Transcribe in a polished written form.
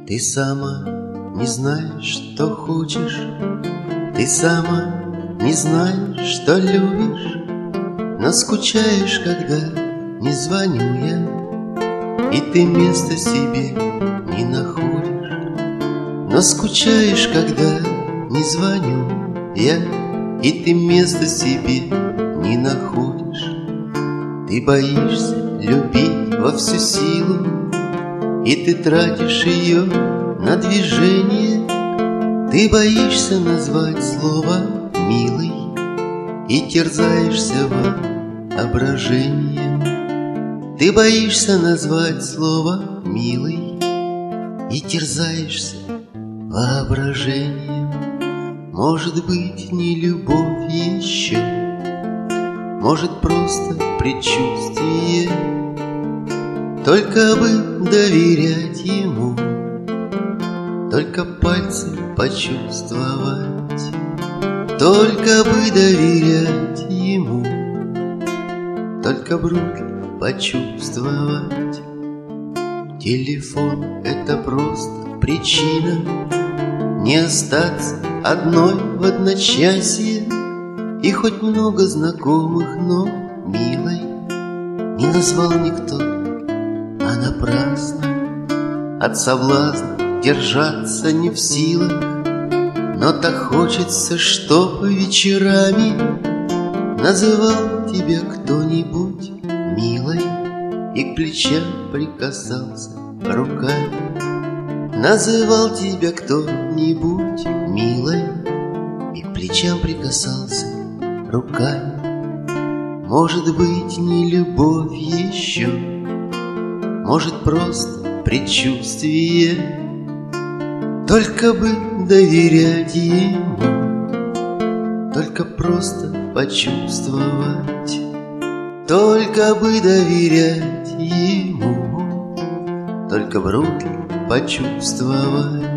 Ты сама не знаешь, что хочешь, ты сама не знаешь, что любишь, но скучаешь, когда не звоню я, и ты места себе не находишь. Но скучаешь, когда не звоню я, и ты места себе не находишь. Ты боишься любить во всю силу, и ты тратишь ее на движение. Ты боишься назвать слово «милый» и терзаешься воображением. Ты боишься назвать слово «милый» и терзаешься воображением. Может быть, не любовь еще, может, просто предчувствие. Только бы доверять ему, только пальцы почувствовать, только бы доверять ему, только в руки почувствовать. Телефон — это просто причина не остаться одной в одночасье. И хоть много знакомых, но милой не назвал никто, а напрасно. От соблазна держаться не в силах, но так хочется, чтоб вечерами называл тебя кто-нибудь милой и к плечам прикасался руками. Называл тебя кто-нибудь милой и к плечам прикасался руками. Может быть, не любовь еще, может, просто предчувствие. Только бы доверять ему, только просто почувствовать, только бы доверять ему, только в руки почувствовать.